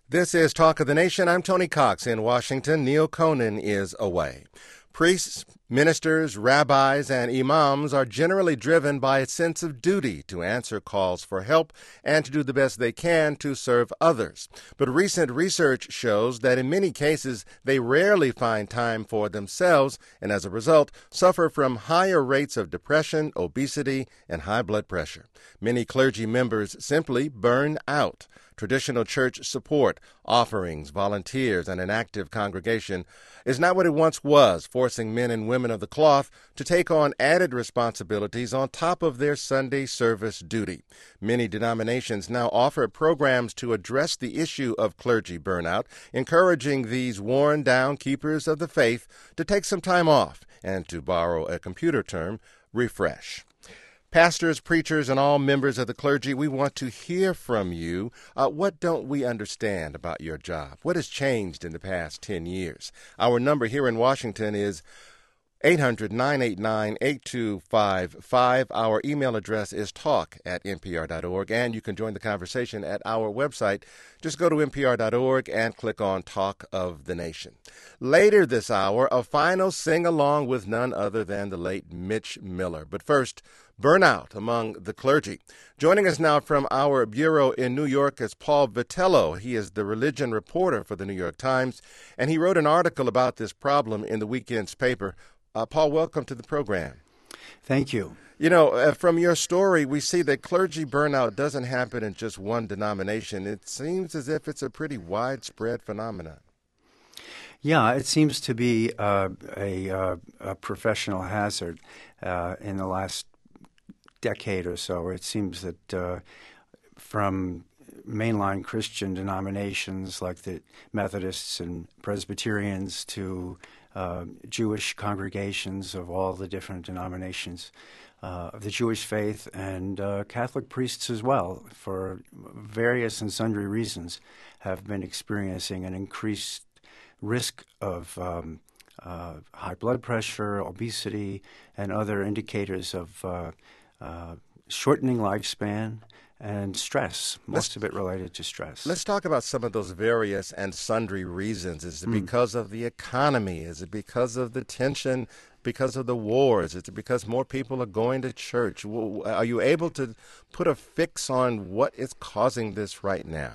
This is Talk of the Nation. I'm Tony Cox in Washington. Neil Conan is away. Priests, ministers, rabbis, and imams are generally driven by a sense of duty to answer calls for help and to do the best they can to serve others. But recent research shows that in many cases they rarely find time for themselves and as a result suffer from higher rates of depression, obesity, and high blood pressure. Many clergy members simply burn out. Traditional church support, offerings, volunteers, and an active congregation is not what it once was, forcing men and women of the cloth to take on added responsibilities on top of their Sunday service duty. Many denominations now offer programs to address the issue of clergy burnout, encouraging these worn-down keepers of the faith to take some time off and, to borrow a computer term, refresh. Pastors, preachers, and all members of the clergy, we want to hear from you. What don't we understand about your job? What has changed in the past 10 years? Our number here in Washington is 800-989-8255. Our email address is talk@npr.org, and you can join the conversation at our website. Just go to npr.org and click on Talk of the Nation. Later this hour, a final sing-along with none other than the late Mitch Miller. But first, burnout among the clergy. Joining us now from our bureau in New York is Paul Vitello. He is the religion reporter for the New York Times, and he wrote an article about this problem in the weekend's paper. Paul, welcome to the program. Thank you. You know, from your story, we see that clergy burnout doesn't happen in just one denomination. It seems as if it's a pretty widespread phenomenon. Yeah, it seems to be a professional hazard in the last decade or so. It seems that from mainline Christian denominations like the Methodists and Presbyterians to Jewish congregations of all the different denominations of the Jewish faith and Catholic priests as well, for various and sundry reasons, have been experiencing an increased risk of high blood pressure, obesity, and other indicators of shortening lifespan and stress, most of it related to stress. Let's talk about some of those various and sundry reasons. Is it because of the economy? Is it because of the tension, because of the wars? Is it because more people are going to church? Are you able to put a fix on what is causing this right now?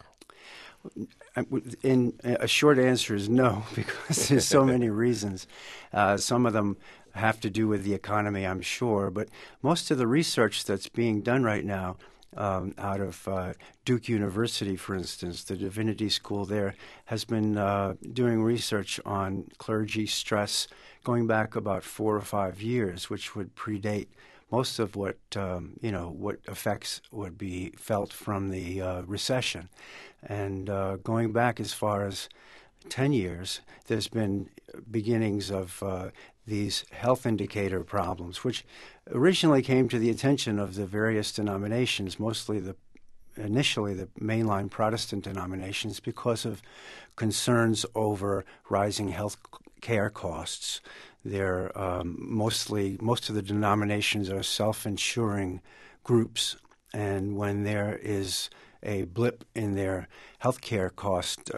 In a short answer is no, because there's so many reasons. Some of them have to do with the economy, I'm sure, but most of the research that's being done right now out of Duke University, for instance, the divinity school there, has been doing research on clergy stress going back about 4 or 5 years, which would predate most of what what effects would be felt from the recession. And going back as far as 10 years, there's been beginnings of these health indicator problems, which originally came to the attention of the various denominations, initially the mainline Protestant denominations, because of concerns over rising health care costs. They're most of the denominations are self-insuring groups, and when there is a blip in their health care cost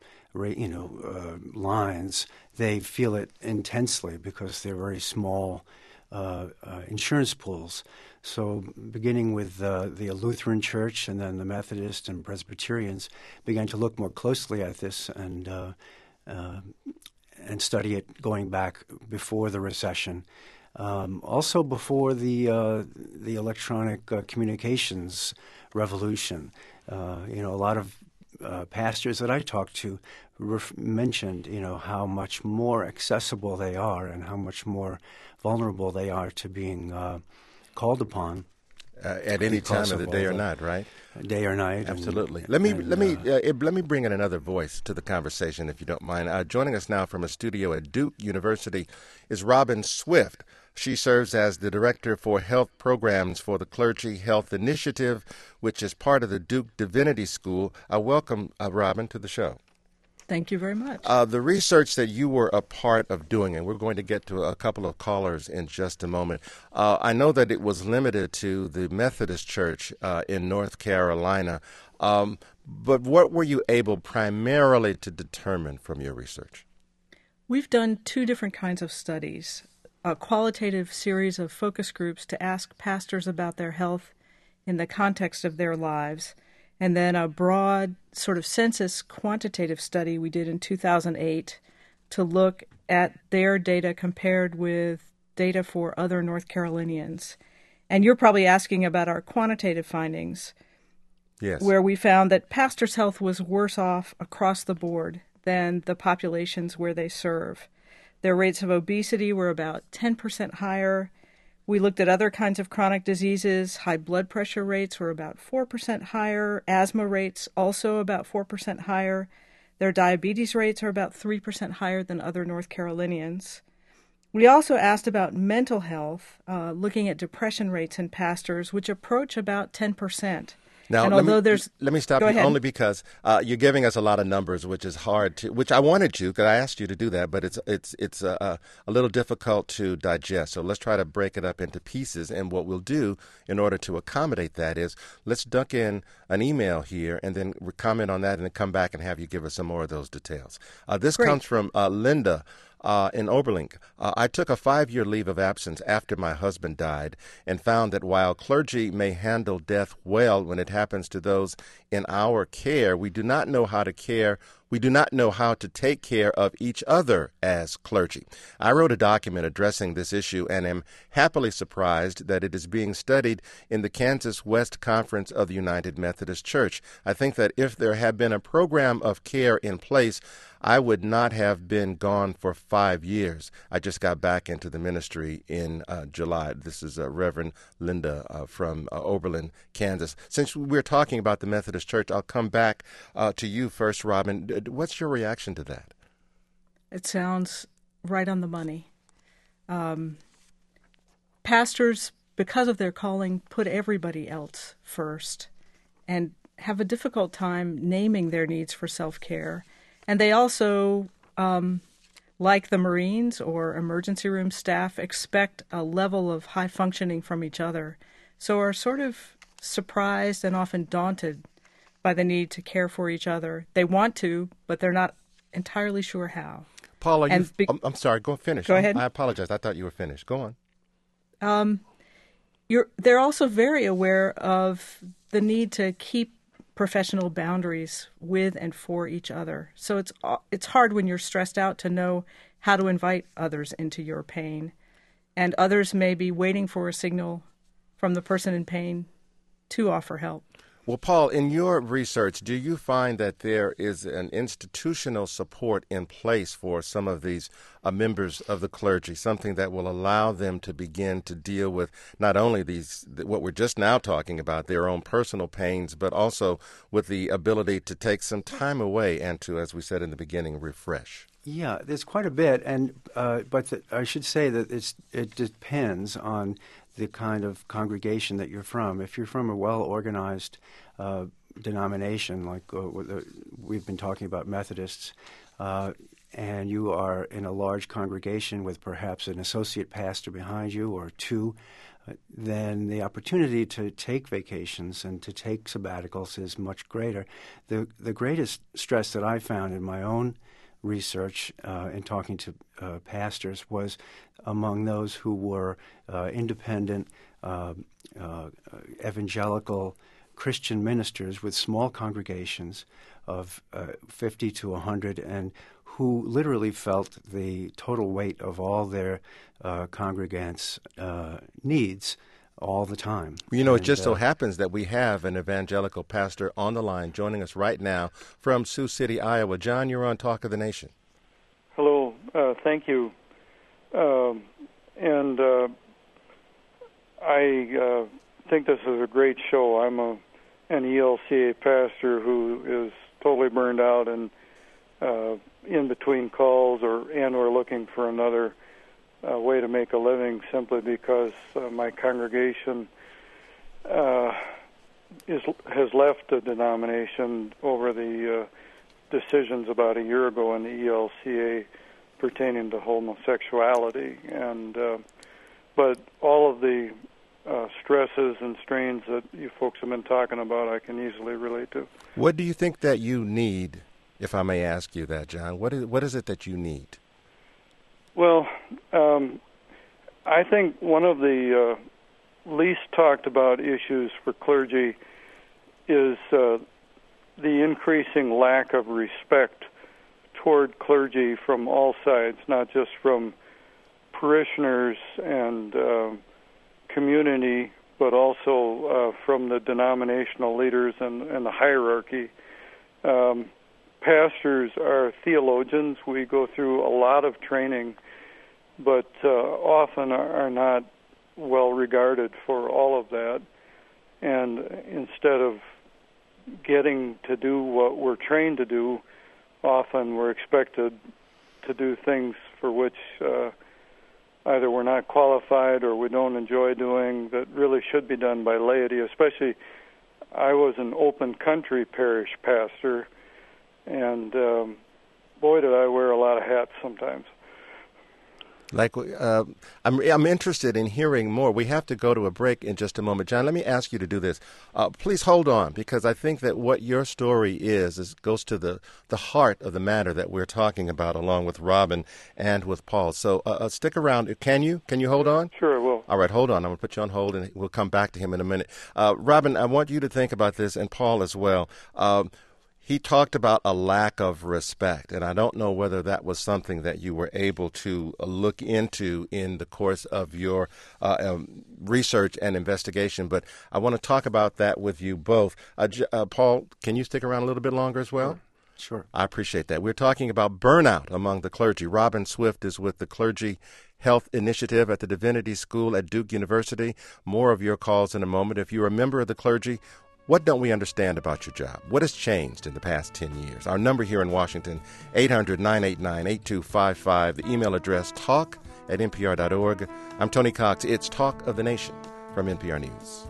lines, they feel it intensely because they're very small insurance pools. So beginning with the Lutheran Church and then the Methodist and Presbyterians began to look more closely at this and study it going back before the recession. Also before the electronic communications revolution. A lot of pastors that I talked to mentioned, how much more accessible they are and how much more vulnerable they are to being called upon at any time of the day or night, right? Day or night. Absolutely. Let me bring in another voice to the conversation, if you don't mind. Joining us now from a studio at Duke University is Robin Swift. She serves as the Director for Health Programs for the Clergy Health Initiative, which is part of the Duke Divinity School. Welcome, Robin, to the show. Thank you very much. The research that you were a part of doing, and we're going to get to a couple of callers in just a moment. I know that it was limited to the Methodist Church in North Carolina. But what were you able primarily to determine from your research? We've done two different kinds of studies, a qualitative series of focus groups to ask pastors about their health in the context of their lives, and then a broad sort of census quantitative study we did in 2008 to look at their data compared with data for other North Carolinians. And you're probably asking about our quantitative findings, Yes. where we found that pastors' health was worse off across the board than the populations where they serve. Their rates of obesity were about 10% higher. We looked at other kinds of chronic diseases. High blood pressure rates were about 4% higher. Asthma rates also about 4% higher. Their diabetes rates are about 3% higher than other North Carolinians. We also asked about mental health, looking at depression rates in pastors, which approach about 10%. Now, and let me stop Go you ahead. only because you're giving us a lot of numbers, which is hard to. Which I wanted to, because I asked you to do that, but it's a little difficult to digest. So let's try to break it up into pieces. And what we'll do in order to accommodate that is let's duck in an email here and then comment on that, and then come back and have you give us some more of those details. This Great. comes from Linda. In Oberlin, I took a 5-year leave of absence after my husband died and found that while clergy may handle death well when it happens to those in our care, we do not know how to care. We do not know how to take care of each other as clergy. I wrote a document addressing this issue and am happily surprised that it is being studied in the Kansas West Conference of the United Methodist Church. I think that if there had been a program of care in place, I would not have been gone for 5 years. I just got back into the ministry in July. This is Reverend Linda from Oberlin, Kansas. Since we're talking about the Methodist Church, I'll come back to you first, Robin. What's your reaction to that? It sounds right on the money. Pastors, because of their calling, put everybody else first and have a difficult time naming their needs for self-care. And they also, like the Marines or emergency room staff, expect a level of high functioning from each other, so are sort of surprised and often daunted by the need to care for each other. They want to, but they're not entirely sure how. Paul, I'm sorry, go finish. Go ahead. I apologize. I thought you were finished. Go on. They're also very aware of the need to keep professional boundaries with and for each other. So it's hard when you're stressed out to know how to invite others into your pain. And others may be waiting for a signal from the person in pain to offer help. Well, Paul, in your research, do you find that there is an institutional support in place for some of these members of the clergy, something that will allow them to begin to deal with not only what we're just now talking about, their own personal pains, but also with the ability to take some time away and to, as we said in the beginning, refresh? Yeah, there's quite a bit, and I should say that it depends on the kind of congregation that you're from. If you're from a well-organized denomination, like we've been talking about Methodists, and you are in a large congregation with perhaps an associate pastor behind you or two, then the opportunity to take vacations and to take sabbaticals is much greater. The greatest stress that I found in my own research in talking to pastors was among those who were independent, evangelical Christian ministers with small congregations of 50 to 100, and who literally felt the total weight of all their congregants' needs all the time. You know, it just so happens that we have an evangelical pastor on the line joining us right now from Sioux City, Iowa. John, you're on Talk of the Nation. Hello. Thank you. I think this is a great show. I'm an ELCA pastor who is totally burned out and in between calls or looking for another way to make a living simply because my congregation has left the denomination over the decisions about a year ago in the ELCA pertaining to homosexuality, and but all of the stresses and strains that you folks have been talking about, I can easily relate to. What do you think that you need, if I may ask you that, John? What is it that you need? Well, I think one of the least talked about issues for clergy is the increasing lack of respect toward clergy from all sides, not just from parishioners and community, but also from the denominational leaders and the hierarchy. Pastors are theologians. We go through a lot of training, but often are not well regarded for all of that. And instead of getting to do what we're trained to do, often we're expected to do things for which either we're not qualified or we don't enjoy doing that really should be done by laity. Especially, I was an open country parish pastor, and boy, did I wear a lot of hats sometimes. Like, I'm interested in hearing more. We have to go to a break in just a moment. John, let me ask you to do this. Please hold on, because I think that what your story goes to the heart of the matter that we're talking about, along with Robin and with Paul. So stick around. Can you hold on? Sure, I will. All right, hold on. I'm going to put you on hold, and we'll come back to him in a minute. Robin, I want you to think about this, and Paul as well. He talked about a lack of respect, and I don't know whether that was something that you were able to look into in the course of your research and investigation, but I want to talk about that with you both. Paul, can you stick around a little bit longer as well? Sure. I appreciate that. We're talking about burnout among the clergy. Robin Swift is with the Clergy Health Initiative at the Divinity School at Duke University. More of your calls in a moment. If you're a member of the clergy, what don't we understand about your job? What has changed in the past 10 years? Our number here in Washington, 800-989-8255. The email address, talk@npr.org. I'm Tony Cox. It's Talk of the Nation from NPR News.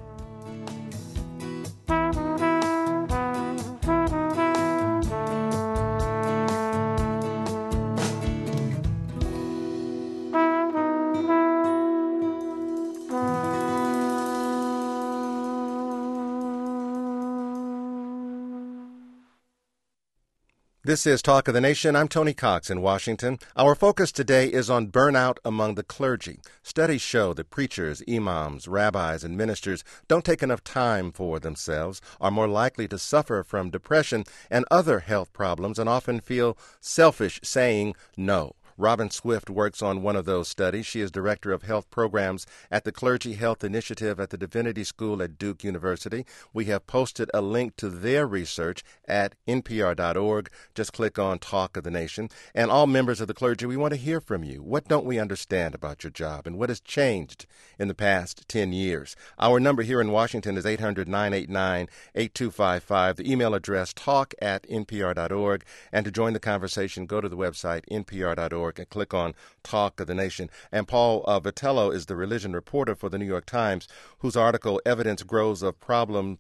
This is Talk of the Nation. I'm Tony Cox in Washington. Our focus today is on burnout among the clergy. Studies show that preachers, imams, rabbis, and ministers don't take enough time for themselves, are more likely to suffer from depression and other health problems, and often feel selfish saying no. Robin Swift works on one of those studies. She is Director of Health Programs at the Clergy Health Initiative at the Divinity School at Duke University. We have posted a link to their research at npr.org. Just click on Talk of the Nation. And all members of the clergy, we want to hear from you. What don't we understand about your job, and what has changed in the past 10 years? Our number here in Washington is 800-989-8255. The email address, talk@npr.org. And to join the conversation, go to the website, npr.org. And click on Talk of the Nation. And Paul Vitello is the religion reporter for the New York Times, whose article, Evidence Grows of the Problem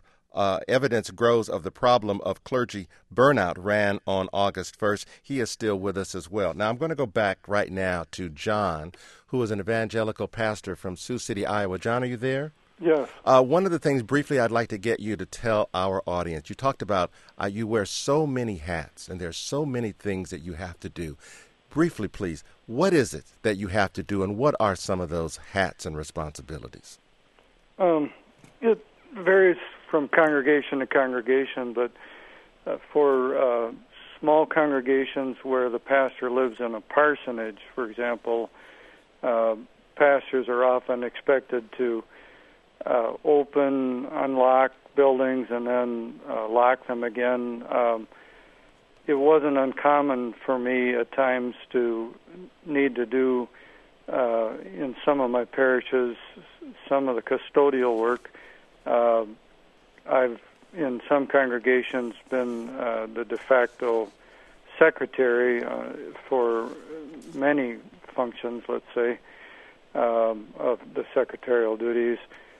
of Clergy Burnout, ran on August 1st. He is still with us as well. Now, I'm going to go back right now to John, who is an evangelical pastor from Sioux City, Iowa. John, are you there? Yes. One of the things, briefly, I'd like to get you to tell our audience. You talked about you wear so many hats, and there's so many things that you have to do. Briefly, please, what is it that you have to do, and what are some of those hats and responsibilities? It varies from congregation to congregation, but for small congregations where the pastor lives in a parsonage, for example, pastors are often expected to open, unlock buildings, and then lock them again. It wasn't uncommon for me at times to need to do, in some of my parishes, some of the custodial work. I've, in some congregations, been the de facto secretary for many functions, let's say, of the secretarial duties.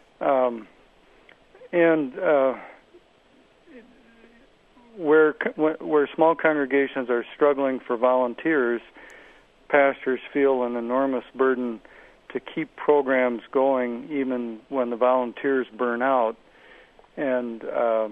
Where small congregations are struggling for volunteers, pastors feel an enormous burden to keep programs going even when the volunteers burn out. And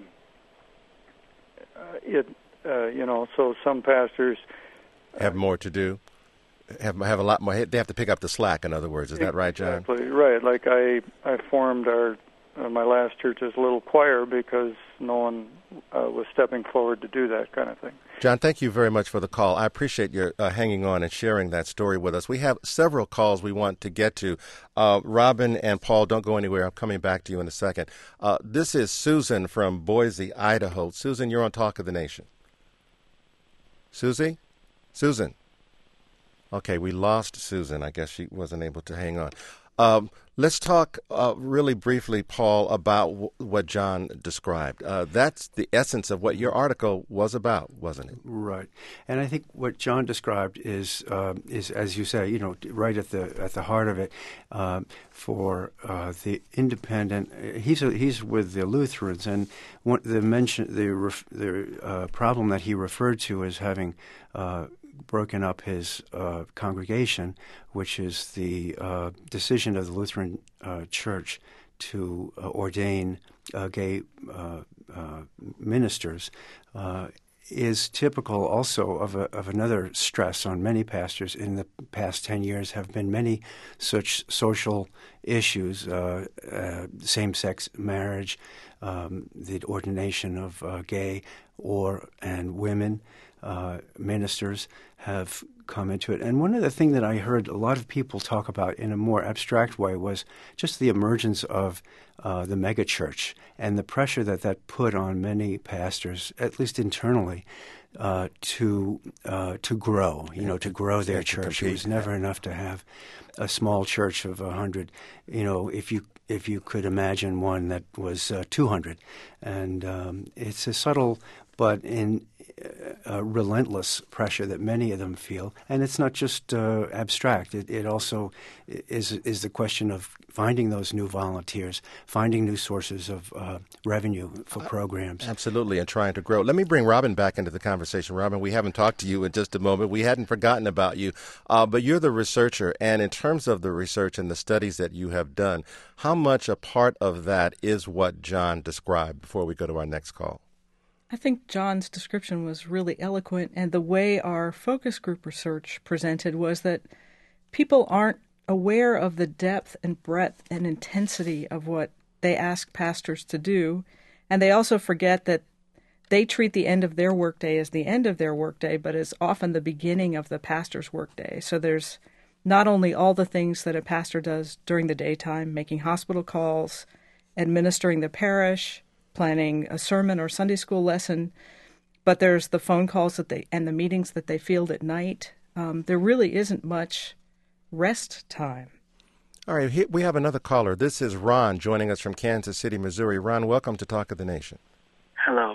so some pastors have more to do, have a lot more. They have to pick up the slack. In other words, is that right, John? Exactly right. Like I formed my last church's little choir because no one was stepping forward to do that kind of thing. John, thank you very much for the call. I appreciate your hanging on and sharing that story with us. We have several calls we want to get to. Robin and Paul, don't go anywhere. I'm coming back to you in a second. This is Susan from Boise, Idaho. Susan, you're on Talk of the Nation. Susie? Susan? Okay, we lost Susan. I guess she wasn't able to hang on. Let's talk really briefly, Paul, about what John described. That's the essence of what your article was about, wasn't it? Right, and I think what John described is as you say, right at the heart of it. For the independent, he's with the Lutherans, and the problem that he referred to as having broken up his congregation, which is the decision of the Lutheran Church to ordain gay ministers, is typical also of another stress on many pastors. In the past 10 years have been many such social issues, same-sex marriage, the ordination of gay and women ministers have come into it. And one of the things that I heard a lot of people talk about in a more abstract way was just the emergence of the megachurch and the pressure that put on many pastors, at least internally, to grow, to grow their church. It was never enough to have a small church of 100. If you could imagine one that was 200, and it's a subtle but relentless pressure that many of them feel, and it's not just abstract. It also is the question of finding those new volunteers, finding new sources of revenue for programs. Absolutely, and trying to grow. Let me bring Robin back into the conversation. Robin, we haven't talked to you in just a moment. We hadn't forgotten about you, but you're the researcher, and in terms of the research and the studies that you have done, how much a part of that is what John described before we go to our next call? I think John's description was really eloquent, and the way our focus group research presented was that people aren't aware of the depth and breadth and intensity of what they ask pastors to do, and they also forget that they treat the end of their workday as the end of their workday, but as often the beginning of the pastor's workday. So there's not only all the things that a pastor does during the daytime, making hospital calls, administering the parish, planning a sermon or Sunday school lesson, but there's the phone calls and the meetings that they field at night. There really isn't much rest time. All right, we have another caller. This is Ron joining us from Kansas City, Missouri. Ron, welcome to Talk of the Nation. Hello.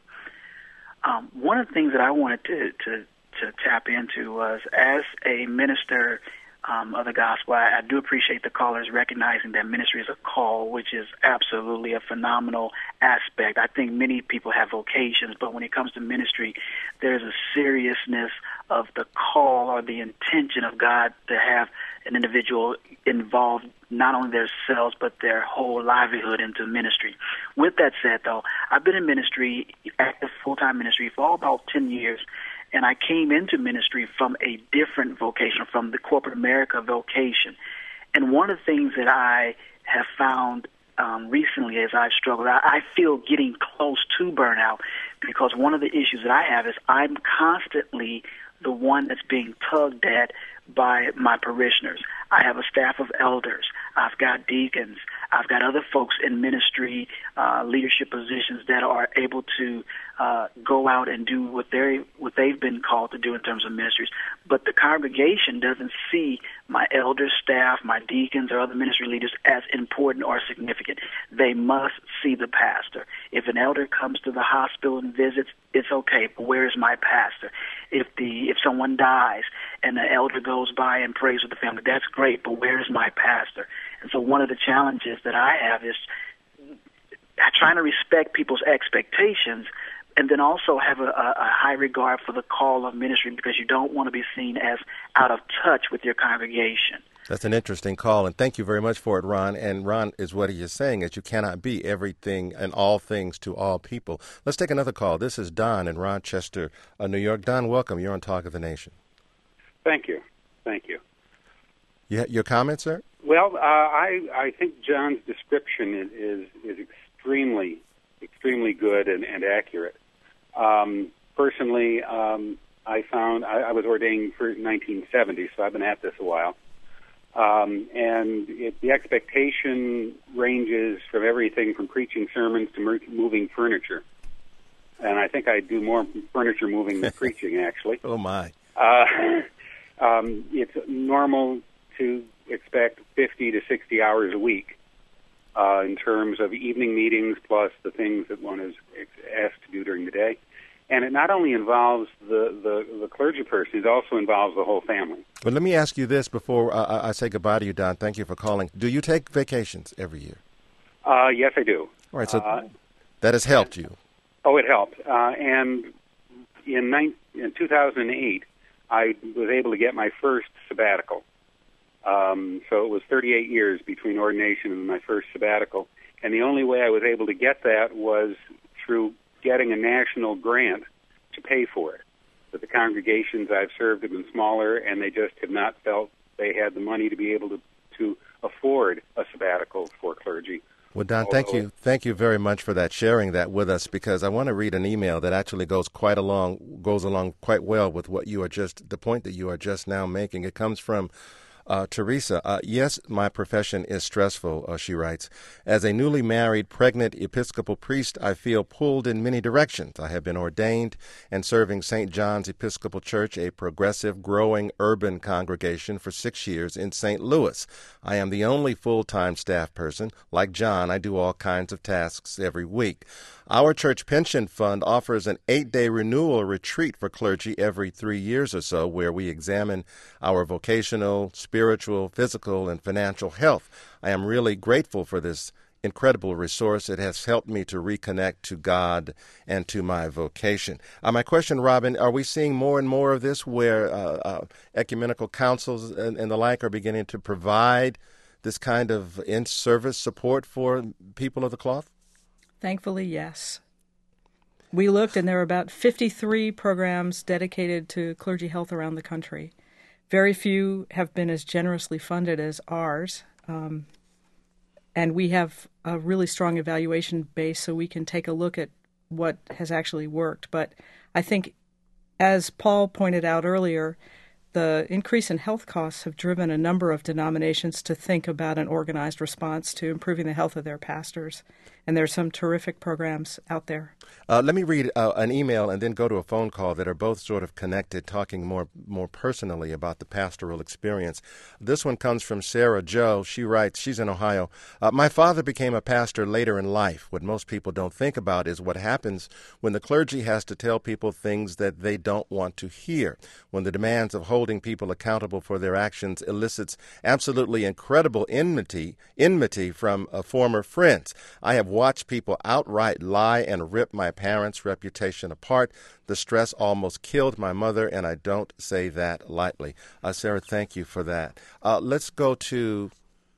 One of the things that I wanted to tap into was, as a minister of the gospel, I do appreciate the callers recognizing that ministry is a call, which is absolutely a phenomenal aspect. I think many people have vocations, but when it comes to ministry, there's a seriousness of the call or the intention of God to have an individual involved, not only themselves, but their whole livelihood into ministry. With that said, though, I've been in ministry, active full-time ministry, for about 10 years, and I came into ministry from a different vocation, from the corporate America vocation. And one of the things that I have found recently as I've struggled, I feel getting close to burnout, because one of the issues that I have is I'm constantly the one that's being tugged at by my parishioners. I have a staff of elders. I've got deacons. I've got other folks in ministry, leadership positions that are able to go out and do what they've been called to do in terms of ministries. But the congregation doesn't see my elder staff, my deacons, or other ministry leaders as important or significant. They must see the pastor. If an elder comes to the hospital and visits, it's okay, but where is my pastor? If someone dies and the elder goes by and prays with the family, that's great, but where is my pastor? And so one of the challenges that I have is trying to respect people's expectations, and then also have a high regard for the call of ministry, because you don't want to be seen as out of touch with your congregation. That's an interesting call, and thank you very much for it, Ron. And Ron, is what he is saying is you cannot be everything and all things to all people. Let's take another call. This is Don in Rochester, New York. Don, welcome. You're on Talk of the Nation. Thank you. Thank you. Your comment, sir? Well, I think John's description is extremely good and accurate. Personally, I found I was ordained for 1970, so I've been at this a while. And the expectation ranges from everything from preaching sermons to moving furniture. And I think I do more furniture moving than preaching, actually. Oh, my. It's normal to expect 50 to 60 hours a week in terms of evening meetings plus the things that one is asked to do during the day. And it not only involves the clergy person, it also involves the whole family. But let me ask you this before I say goodbye to you, Don. Thank you for calling. Do you take vacations every year? Yes, I do. All right, so that has helped you. Oh, it helped. And in 2008, I was able to get my first sabbatical. So it was 38 years between ordination and my first sabbatical. And the only way I was able to get that was through getting a national grant to pay for it. But the congregations I've served have been smaller, and they just have not felt they had the money to be able to afford a sabbatical for clergy. Well, Don, thank you very much for that, sharing that with us, because I want to read an email that actually goes along quite well with what you are the point that you are just now making. It comes from Teresa. Yes, my profession is stressful, she writes. As a newly married, pregnant Episcopal priest, I feel pulled in many directions. I have been ordained and serving St. John's Episcopal Church, a progressive, growing urban congregation, for 6 years in St. Louis. I am the only full-time staff person. Like John, I do all kinds of tasks every week. Our church pension fund offers an 8-day renewal retreat for clergy every 3 years or so, where we examine our vocational, spiritual, physical, and financial health. I am really grateful for this incredible resource. It has helped me to reconnect to God and to my vocation. My question, Robin, are we seeing more and more of this where ecumenical councils and the like are beginning to provide this kind of in-service support for people of the cloth? Thankfully, yes. We looked, and there are about 53 programs dedicated to clergy health around the country. Very few have been as generously funded as ours, and we have a really strong evaluation base so we can take a look at what has actually worked. But I think, as Paul pointed out earlier, the increase in health costs have driven a number of denominations to think about an organized response to improving the health of their pastors. And there's some terrific programs out there. Let me read an email and then go to a phone call that are both sort of connected, talking more personally about the pastoral experience. This one comes from Sarah Joe. She writes, she's in Ohio. My father became a pastor later in life. What most people don't think about is what happens when the clergy has to tell people things that they don't want to hear, when the demands of holding people accountable for their actions elicits absolutely incredible enmity from former friends. I have watched people outright lie and rip my parents' reputation apart. The stress almost killed my mother, and I don't say that lightly. Sarah, thank you for that. Let's go to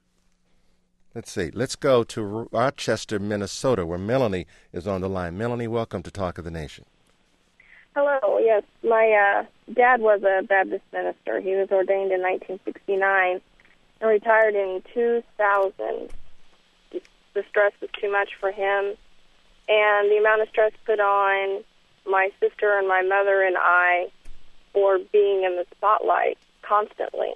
Rochester, Minnesota, where Melanie is on the line. Melanie, welcome to Talk of the Nation. Hello. Yes, my dad was a Baptist minister. He was ordained in 1969 and retired in 2000. The stress was too much for him, and the amount of stress put on my sister and my mother and I for being in the spotlight constantly.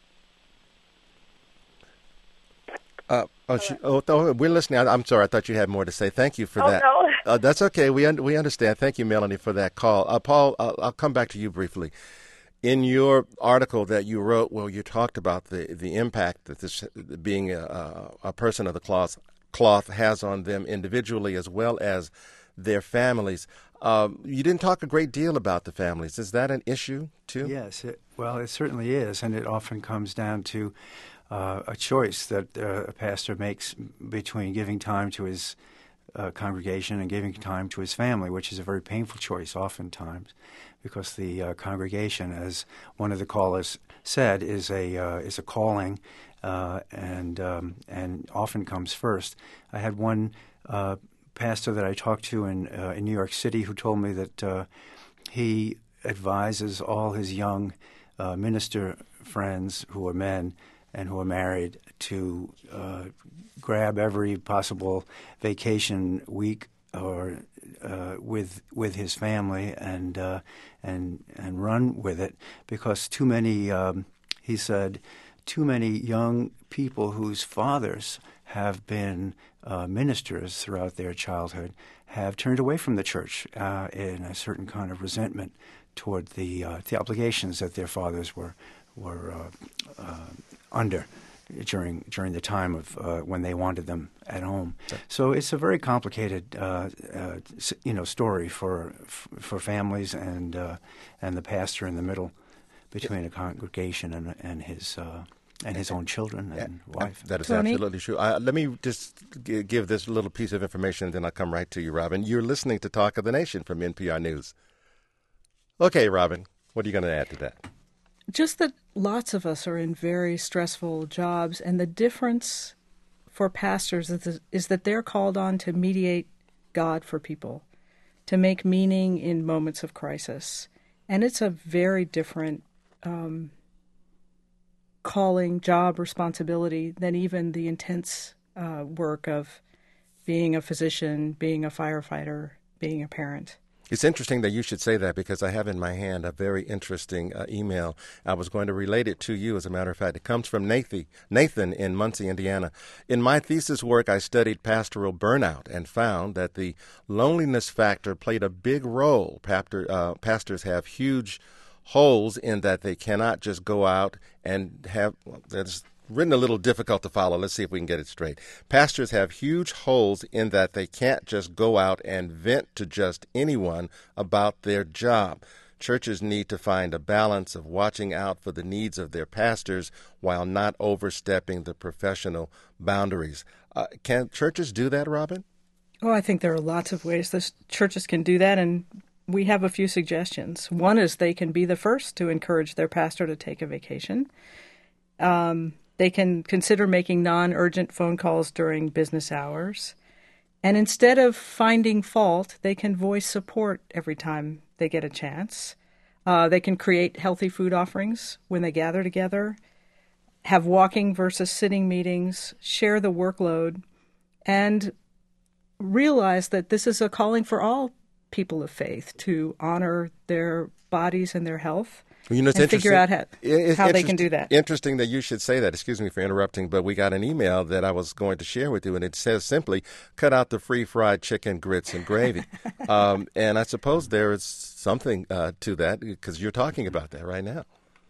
We're listening. I'm sorry. I thought you had more to say. Thank you for that. No. That's okay. We understand. Thank you, Melanie, for that call. Paul, I'll come back to you briefly. In your article that you wrote, well, you talked about the impact that this being a person of the cloth has on them individually as well as their families. You didn't talk a great deal about the families. Is that an issue, too? Yes. It certainly is, and it often comes down to a choice that a pastor makes between giving time to his congregation and giving time to his family, which is a very painful choice oftentimes, because the congregation, as one of the callers said, is a calling and often comes first. I had one pastor that I talked to in New York City who told me that he advises all his young minister friends who are men and who are married to grab every possible vacation week or with his family and run with it, because too many, he said, too many young people whose fathers have been ministers throughout their childhood have turned away from the church in a certain kind of resentment toward the obligations that their fathers were under during the time of when they wanted them at home. So it's a very complicated story for families and the pastor in the middle between a congregation and his own children and wife. That is Tony? absolutely true. Let me just give this little piece of information, and then I'll come right to you, Robin. You're listening to Talk of the Nation from NPR News. Okay, Robin, what are you going to add to that? Just that lots of us are in very stressful jobs, and the difference for pastors is that they're called on to mediate God for people, to make meaning in moments of crisis. And it's a very different calling, job, responsibility than even the intense work of being a physician, being a firefighter, being a parent. It's interesting that you should say that, because I have in my hand a very interesting email. I was going to relate it to you, as a matter of fact. It comes from Nathan in Muncie, Indiana. In my thesis work, I studied pastoral burnout and found that the loneliness factor played a big role. Pastors have huge holes in that they cannot just go out and have that's written a little difficult to follow. Let's see if we can get it straight. Pastors have huge holes in that they can't just go out and vent to just anyone about their job. Churches need to find a balance of watching out for the needs of their pastors while not overstepping the professional boundaries. Can churches do that, Robin? Oh, I think there are lots of ways that churches can do that, and we have a few suggestions. One is they can be the first to encourage their pastor to take a vacation. They can consider making non-urgent phone calls during business hours. And instead of finding fault, they can voice support every time they get a chance. They can create healthy food offerings when they gather together, have walking versus sitting meetings, share the workload, and realize that this is a calling for all people of faith to honor their bodies and their health. You know, it's and figure out how they can do that. Interesting that you should say that. Excuse me for interrupting, but we got an email that I was going to share with you, and it says simply, cut out the free fried chicken, grits, and gravy. And I suppose there is something to that, because you're talking about that right now.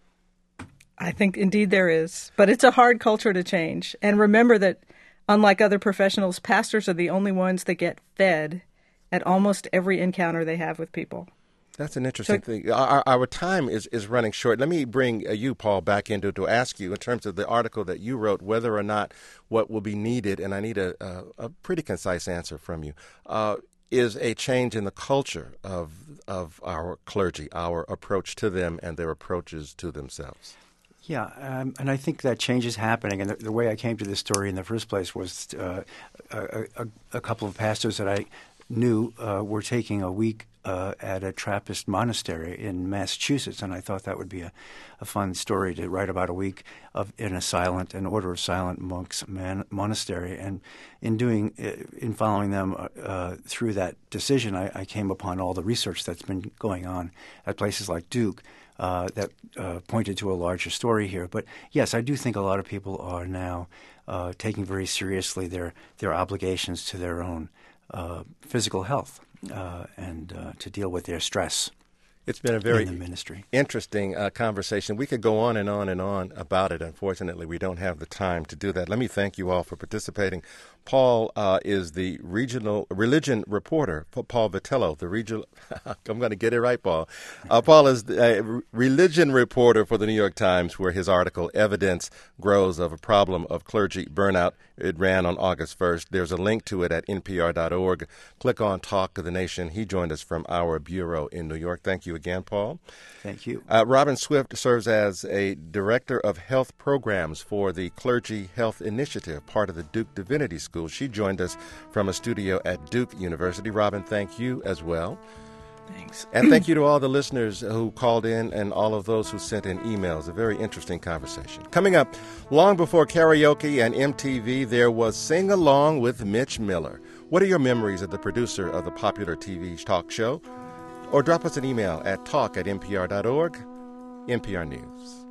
I think indeed there is. But it's a hard culture to change. And remember that, unlike other professionals, pastors are the only ones that get fed at almost every encounter they have with people. That's an interesting thing. Our time is running short. Let me bring you, Paul, back into to ask you, in terms of the article that you wrote, whether or not what will be needed, and I need a pretty concise answer from you, is a change in the culture of our clergy, our approach to them and their approaches to themselves. Yeah, and I think that change is happening. And the way I came to this story in the first place was a couple of pastors that I knew were taking a week at a Trappist monastery in Massachusetts, and I thought that would be a fun story to write about, a week in an order of silent monks monastery. And in following them through that decision, I came upon all the research that's been going on at places like Duke that pointed to a larger story here. But yes, I do think a lot of people are now taking very seriously their obligations to their own physical health and to deal with their stress. It's been a very in the ministry. Interesting conversation. We could go on and on and on about it. Unfortunately, we don't have the time to do that. Let me thank you all for participating. Paul is the regional religion reporter. Paul Vitello, the regional. I'm going to get it right, Paul. Paul is the religion reporter for the New York Times, where his article "Evidence Grows of a Problem of Clergy Burnout." It ran on August 1st. There's a link to it at npr.org. Click on Talk of the Nation. He joined us from our bureau in New York. Thank you again, Paul. Thank you. Robin Swift serves as a director of health programs for the Clergy Health Initiative, part of the Duke Divinity School. She joined us from a studio at Duke University. Robin, thank you as well. Thanks. And thank you to all the listeners who called in and all of those who sent in emails. A very interesting conversation. Coming up, long before karaoke and MTV, there was Sing Along with Mitch Miller. What are your memories of the producer of the popular TV talk show? Or drop us an email at talk@npr.org. NPR News.